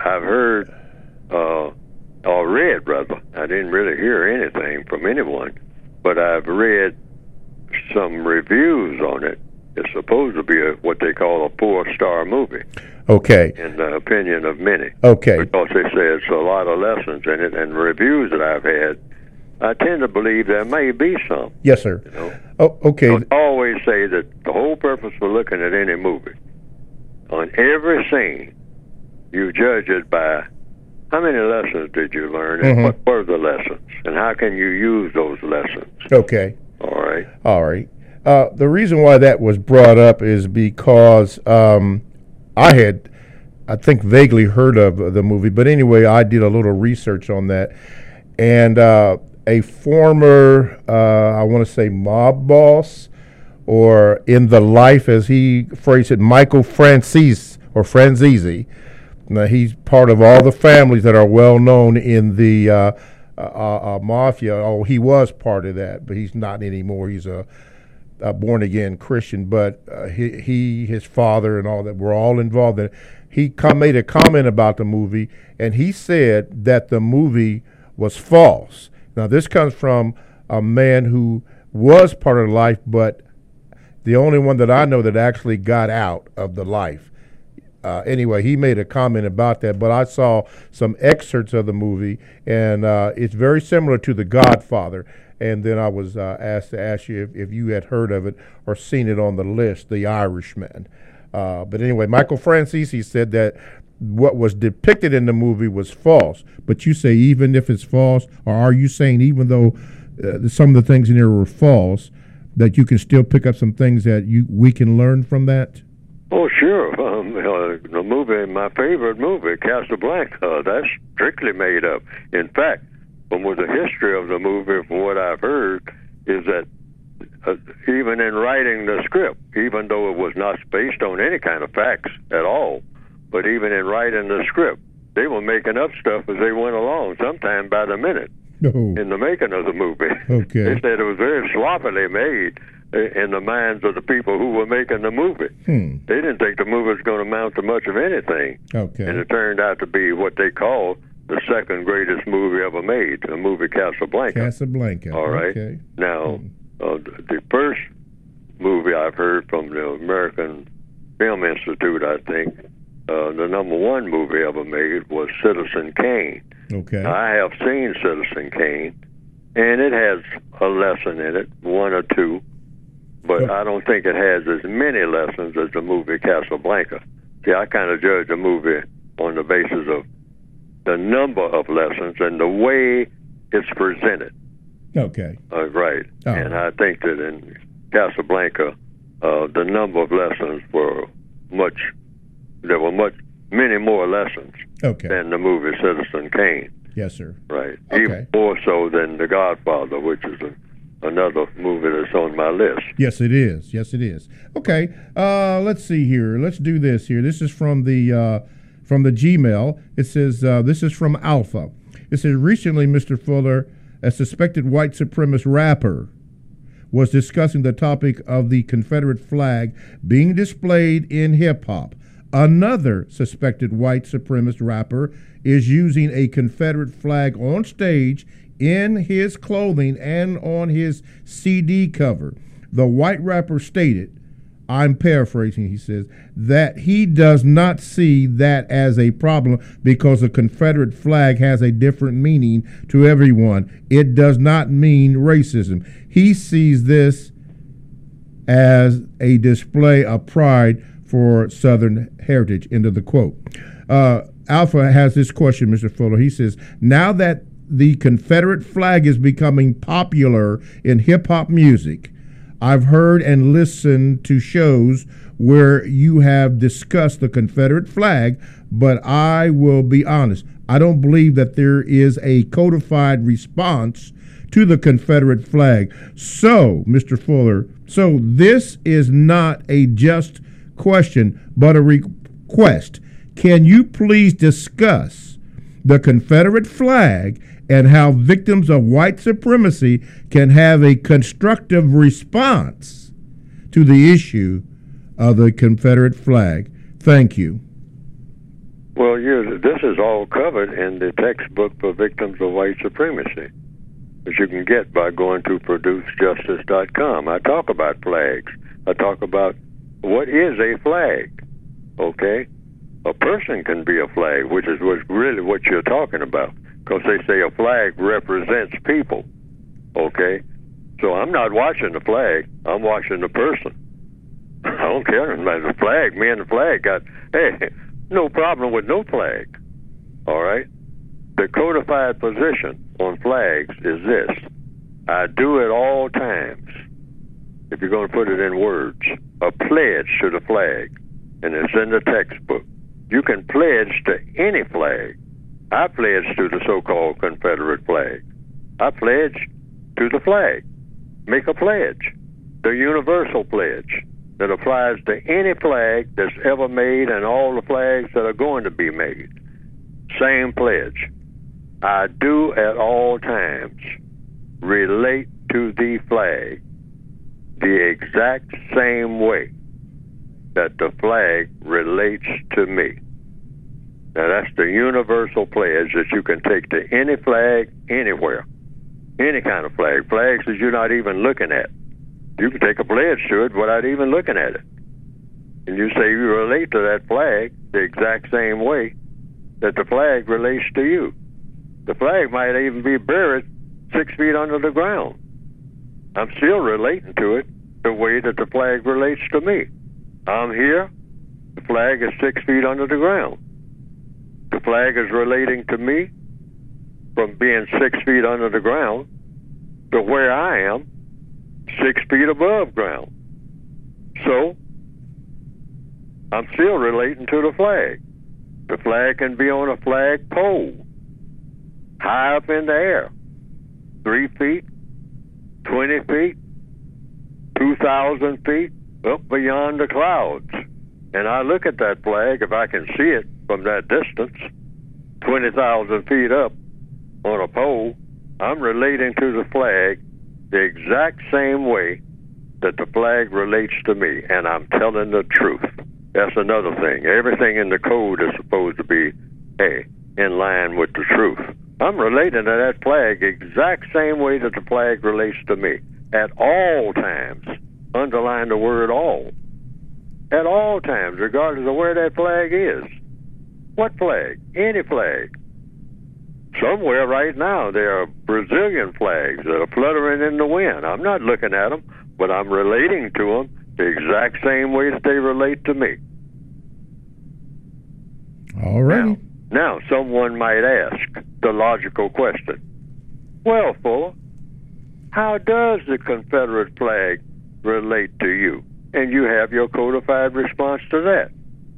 or read rather. I didn't really hear anything from anyone, but I've read some reviews on it. It's supposed to be what they call a 4-star movie. Okay. In the opinion of many. Okay. Because they say it's a lot of lessons in it, and reviews that I've had, I tend to believe there may be some. Yes, sir. You know? Oh, okay. I always say that the whole purpose for looking at any movie, on every scene, you judge it by how many lessons did you learn, and what were the lessons, and how can you use those lessons. Okay. All right. All right. The reason why that was brought up is because I had, I think, vaguely heard of the movie. But anyway, I did a little research on that. And a former, I want to say, mob boss, or in the life, as he phrased it, Michael Franzese, or Franzese. Now, he's part of all the families that are well known in the mafia. Oh, he was part of that, but he's not anymore. He's a born-again Christian, but his father and all that were all involved in it. He made a comment about the movie, and he said that the movie was false. Now, this comes from a man who was part of the life, but the only one that I know that actually got out of the life. Anyway, he made a comment about that, but I saw some excerpts of the movie, and it's very similar to The Godfather. And then I was asked to ask you if you had heard of it or seen it on the list, The Irishman. But anyway, Michael Franzese said that what was depicted in the movie was false. But you say even if it's false, or are you saying even though some of the things in there were false, that you can still pick up some things that we can learn from that? Oh, sure. The movie, my favorite movie, Casablanca, that's strictly made up. In fact, from the history of the movie, from what I've heard, is that even in writing the script, even though it was not based on any kind of facts at all, but even in writing the script, they were making up stuff as they went along, sometimes by the minute, in the making of the movie. Okay. They said it was very sloppily made in the minds of the people who were making the movie. They didn't think the movie was going to amount to much of anything. Okay. And it turned out to be what they called the second greatest movie ever made, the movie Casablanca. Casablanca. All right. Okay. Now, the first movie I've heard from the American Film Institute, I think, the number one movie ever made was Citizen Kane. Okay. Now, I have seen Citizen Kane, and it has a lesson in it, one or two, but I don't think it has as many lessons as the movie Casablanca. See, I kind of judge a movie on the basis of the number of lessons and the way it's presented. Okay. Right. Oh. And I think that in Casablanca, the number of lessons were many more lessons than the movie Citizen Kane. Yes, sir. Right. Okay. Even more so than The Godfather, which is another movie that's on my list. Yes, it is. Yes, it is. Okay. Let's see here. Let's do this here. This is from the Gmail. It says, this is from Alpha. It says, recently, Mr. Fuller, a suspected white supremacist rapper, was discussing the topic of the Confederate flag being displayed in hip-hop. Another suspected white supremacist rapper is using a Confederate flag on stage, in his clothing, and on his CD cover. The white rapper stated, I'm paraphrasing, he says, that he does not see that as a problem because the Confederate flag has a different meaning to everyone. It does not mean racism. He sees this as a display of pride for Southern heritage, end of the quote. Alpha has this question, Mr. Fuller. He says, now that the Confederate flag is becoming popular in hip-hop music, I've heard and listened to shows where you have discussed the Confederate flag, but I will be honest, I don't believe that there is a codified response to the Confederate flag. So, Mr. Fuller, so this is not a just question, but a request. Can you please discuss the Confederate flag and how victims of white supremacy can have a constructive response to the issue of the Confederate flag? Thank you. Well, this is all covered in the textbook for victims of white supremacy, which you can get by going to producejustice.com. I talk about flags. I talk about what is a flag, okay? A person can be a flag, which is really what you're talking about, because they say a flag represents people, okay? So I'm not watching the flag. I'm watching the person. I don't care about the flag. Me and the flag got, hey, no problem with no flag, all right? The codified position on flags is this. I do at all times, if you're going to put it in words, a pledge to the flag, and it's in the textbook. You can pledge to any flag. I pledge to the so-called Confederate flag. I pledge to the flag. Make a pledge, the universal pledge that applies to any flag that's ever made and all the flags that are going to be made. Same pledge. I do at all times relate to the flag the exact same way that the flag relates to me. Now that's the universal pledge that you can take to any flag, anywhere. Any kind of flag. Flags that you're not even looking at. You can take a pledge to it without even looking at it. And you say you relate to that flag the exact same way that the flag relates to you. The flag might even be buried 6 feet under the ground. I'm still relating to it the way that the flag relates to me. I'm here. The flag is 6 feet under the ground. The flag is relating to me from being 6 feet under the ground to where I am 6 feet above ground. So, I'm still relating to the flag. The flag can be on a flag pole, high up in the air, 3 feet, 20 feet, 2,000 feet, up beyond the clouds. And I look at that flag, if I can see it from that distance, 20,000 feet up on a pole, I'm relating to the flag the exact same way that the flag relates to me, and I'm telling the truth. That's another thing. Everything in the code is supposed to be, hey, in line with the truth. I'm relating to that flag the exact same way that the flag relates to me at all times. Underline the word all. At all times, regardless of where that flag is. What flag? Any flag. Somewhere right now there are Brazilian flags that are fluttering in the wind. I'm not looking at them, but I'm relating to them the exact same way that they relate to me. All right. Now, someone might ask the logical question. Well, Fuller, how does the Confederate flag relate to you? And you have your codified response to that.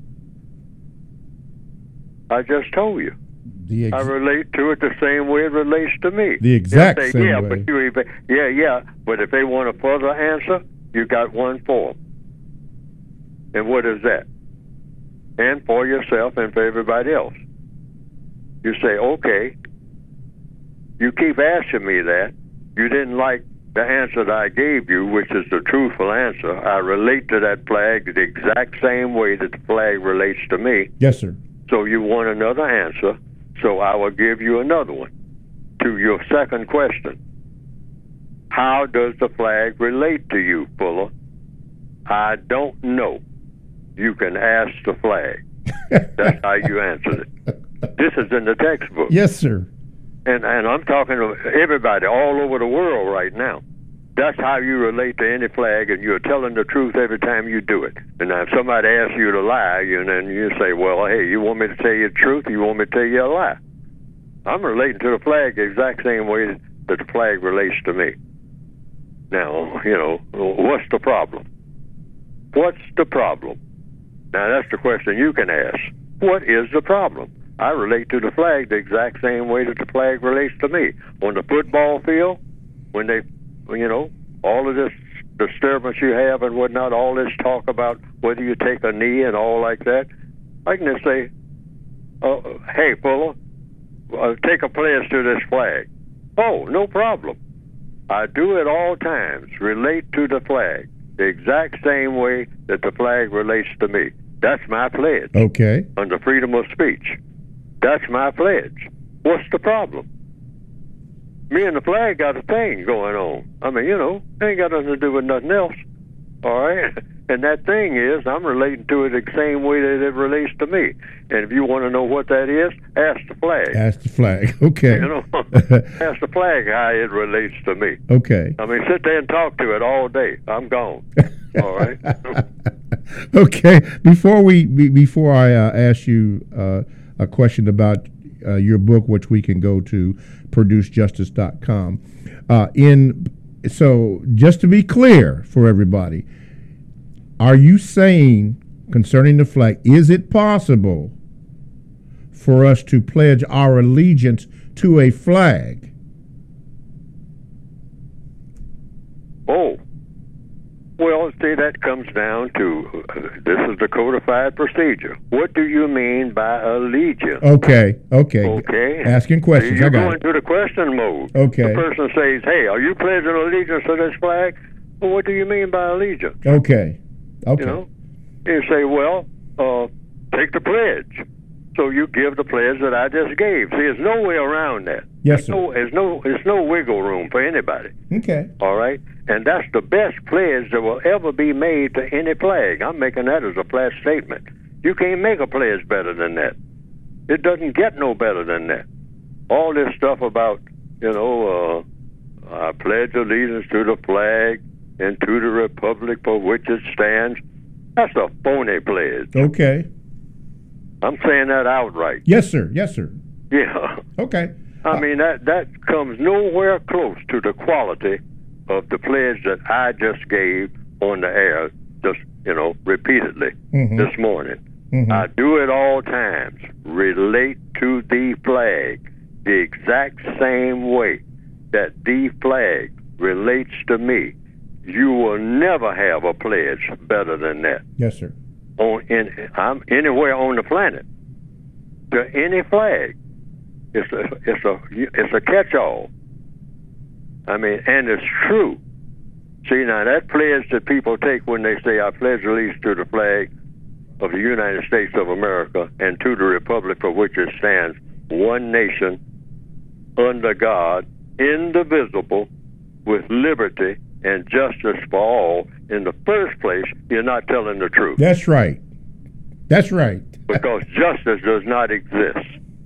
I just told you. I relate to it the same way it relates to me. The exact say, same yeah, way. But but if they want a further answer, you got one for them. And what is that? And for yourself and for everybody else. You say, okay, you keep asking me that. You didn't like the answer that I gave you, which is the truthful answer. I relate to that flag the exact same way that the flag relates to me. Yes, sir. So you want another answer, so I will give you another one. To your second question, how does the flag relate to you, Fuller? I don't know. You can ask the flag. That's how you answered it. This is in the textbook. Yes, sir. And I'm talking to everybody all over the world right now. That's how you relate to any flag, and you're telling the truth every time you do it. And now if somebody asks you to lie, and then you say, well, hey, you want me to tell you the truth, or you want me to tell you a lie? I'm relating to the flag the exact same way that the flag relates to me. Now, what's the problem? What's the problem? Now, that's the question you can ask. What is the problem? I relate to the flag the exact same way that the flag relates to me. On the football field, when they, all of this disturbance you have and whatnot, all this talk about whether you take a knee and all like that, I can just say, hey, Fuller, take a pledge to this flag. Oh, no problem. I do at all times relate to the flag the exact same way that the flag relates to me. That's my pledge. Okay. Under freedom of speech. That's my pledge. What's the problem? Me and the flag got a thing going on. I mean, it ain't got nothing to do with nothing else. All right? And that thing is, I'm relating to it the same way that it relates to me. And if you want to know what that is, ask the flag. Ask the flag. Okay. Ask the flag how it relates to me. Okay. I mean, sit there and talk to it all day. I'm gone. All right? Okay. Before I ask you a question about your book, which we can go to producejustice.com. So just to be clear for everybody, are you saying concerning the flag, is it possible for us to pledge our allegiance to a flag? Oh, well, see, that comes down to this is the codified procedure. What do you mean by allegiance? Okay. Asking questions. You're I got going it. to the question mode. Okay. The person says, hey, are you pledging allegiance to this flag? Well, what do you mean by allegiance? Okay. You say, well, take the pledge. So you give the pledge that I just gave. See, there's no way around that. Yes, sir. There's no wiggle room for anybody. Okay. All right? And that's the best pledge that will ever be made to any flag. I'm making that as a flat statement. You can't make a pledge better than that. It doesn't get no better than that. All this stuff about, I pledge allegiance to the flag and to the republic for which it stands. That's a phony pledge. Okay. I'm saying that outright. Yes, sir. Yeah. Okay. I mean, that comes nowhere close to the quality of the pledge that I just gave on the air, just, repeatedly this morning. I do it all times. Relate to the flag the exact same way that the flag relates to me. You will never have a pledge better than that. Yes, sir. I'm anywhere on the planet to any flag. It's a catch-all. I mean, and it's true. See, now that pledge that people take when they say, I pledge allegiance to the flag of the United States of America and to the republic for which it stands, one nation, under God, indivisible, with liberty and justice for all. In the first place, you're not telling the truth. That's right. Because justice does not exist.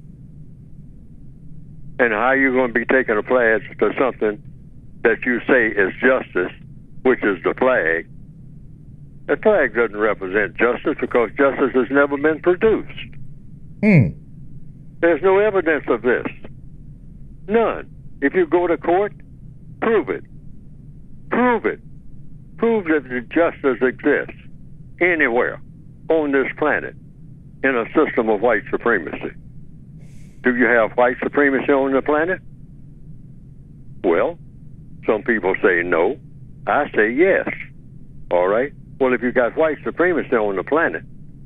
And how are you going to be taking a pledge to something that you say is justice, which is the flag? The flag doesn't represent justice because justice has never been produced. There's no evidence of this. None. If you go to court, prove it. Prove that justice exists anywhere on this planet in a system of white supremacy. Do you have white supremacy on the planet? Well, some people say no. I say yes. All right? Well, if you got white supremacy on the planet,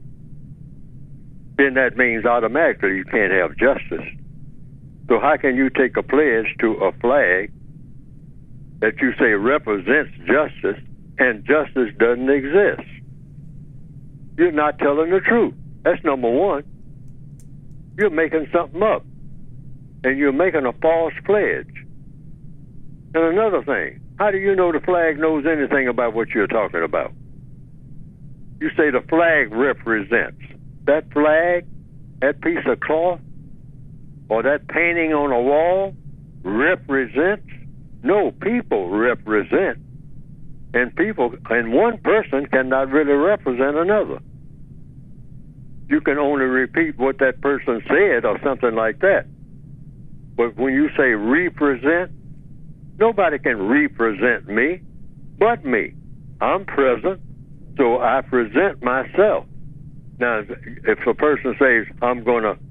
then that means automatically you can't have justice. So how can you take a pledge to a flag that you say represents justice and justice doesn't exist? You're not telling the truth. That's number one. You're making something up. And you're making a false pledge. And another thing, how do you know the flag knows anything about what you're talking about? You say the flag represents. That flag, that piece of cloth, or that painting on a wall represents? No, people represent. And one person cannot really represent another. You can only repeat what that person said or something like that. But when you say represent, nobody can represent me but me. I'm present, so I present myself. Now, if a person says, I'm going to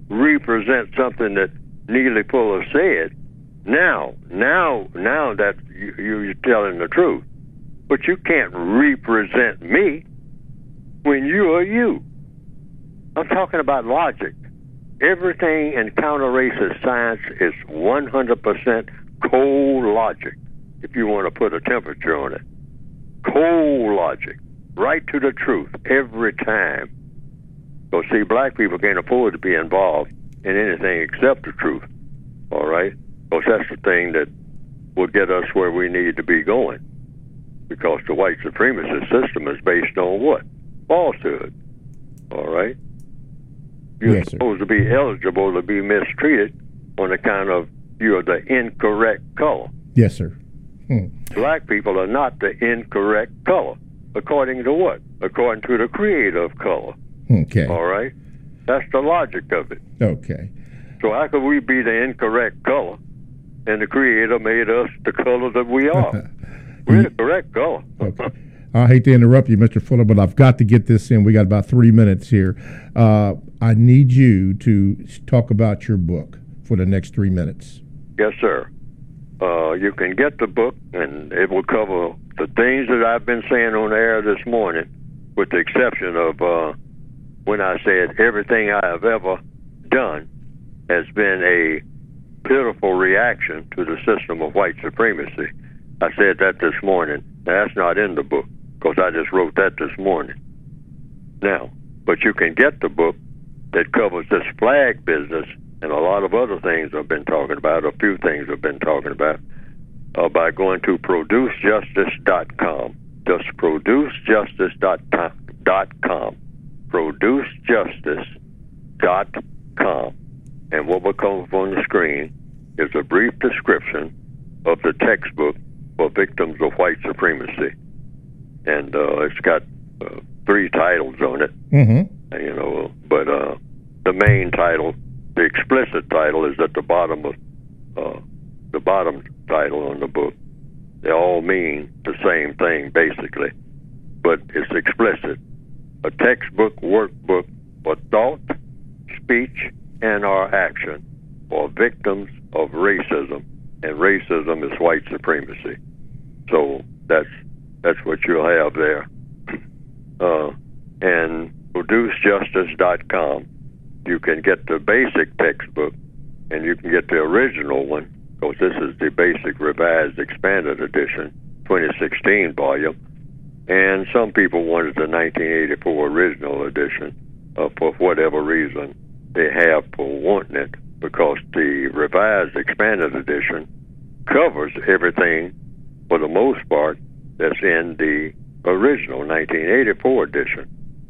represent something that Neely Fuller said. Now that you're telling the truth. But you can't represent me when you are you. I'm talking about logic. Everything in counter-racist science is 100% cold logic, if you want to put a temperature on it. Cold logic. Right to the truth every time. So see, black people can't afford to be involved in anything except the truth. All right? Because that's the thing that will get us where we need to be going. Because the white supremacist system is based on what? Falsehood. All right? You're supposed to be eligible to be mistreated on account of you're the incorrect color. Yes, sir. Black people are not the incorrect color. According to what? According to the creator of color. Okay. All right? That's the logic of it. Okay. So how could we be the incorrect color and the creator made us the color that we are? We're the correct color. Okay. I hate to interrupt you, Mr. Fuller, but I've got to get this in. We got about 3 minutes here. I need you to talk about your book for the next 3 minutes. Yes, sir. You can get the book, and it will cover the things that I've been saying on the air this morning, with the exception of when I said everything I have ever done has been a pitiful reaction to the system of white supremacy. I said that this morning. Now, that's not in the book, because I just wrote that this morning. Now, but you can get the book that covers this flag business and a lot of other things I've been talking about, a few things I've been talking about, by going to producejustice.com. Just producejustice.com. Producejustice.com. And what will come up on the screen is a brief description of the textbook for victims of white supremacy. And it's got 3 titles on it. You know, but the main title, the explicit title, is at the bottom of the bottom title on the book. They all mean the same thing, basically, but it's explicit. A textbook workbook for thought, speech, and or action for victims of racism, and racism is white supremacy. So that's what you'll have there. And producejustice.com, you can get the basic textbook, and you can get the original one, because this is the basic revised expanded edition, 2016 volume. And some people wanted the 1984 original edition for whatever reason they have for wanting it, because the revised expanded edition covers everything, for the most part, that's in the original 1984 edition.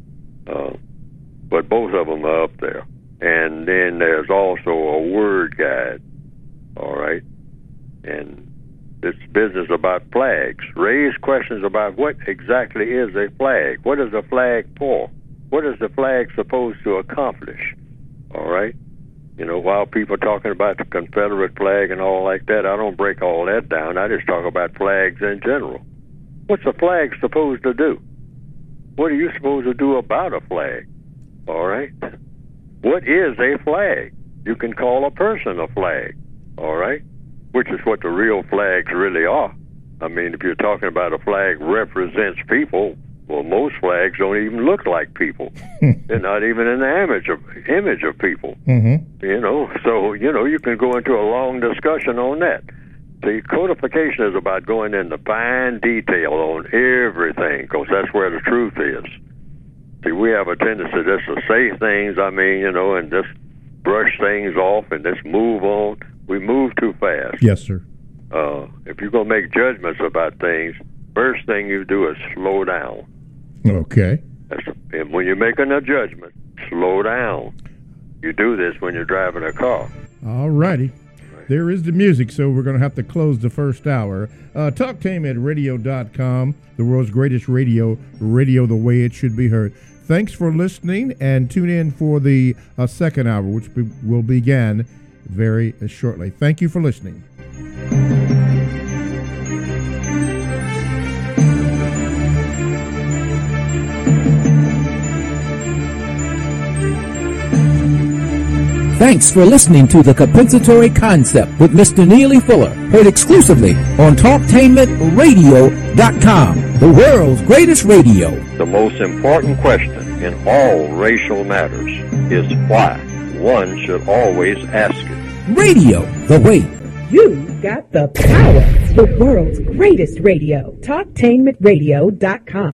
But both of them are up there. And then there's also a word guide, all right? And it's business about flags. Raise questions about what exactly is a flag. What is a flag for? What is the flag supposed to accomplish? All right? You know, while people are talking about the Confederate flag and all like that, I don't break all that down. I just talk about flags in general. What's a flag supposed to do? What are you supposed to do about a flag? All right? What is a flag? You can call a person a flag, all right? Which is what the real flags really are. I mean, if you're talking about a flag represents people, well, most flags don't even look like people. They're not even in the image of people. You know, so, you know, you can go into a long discussion on that. The codification is about going into fine detail on everything, because that's where the truth is. See, we have a tendency just to say things, I mean, you know, and just brush things off and just move on. We move too fast. Yes, sir. If you're going to make judgments about things, first thing you do is slow down. Okay. And when you're making a judgment, slow down. You do this when you're driving a car. All righty. There is the music, so we're going to have to close the first hour. TalkTameRadio.com, the world's greatest radio the way it should be heard. Thanks for listening, and tune in for the second hour, which will begin very shortly. Thank you for listening. Thanks for listening to The Compensatory Concept with Mr. Neely Fuller, heard exclusively on TalkTainmentRadio.com, the world's greatest radio. The most important question in all racial matters is why. One should always ask it. Radio, the way. You got the power. The world's greatest radio. TalkTainmentRadio.com.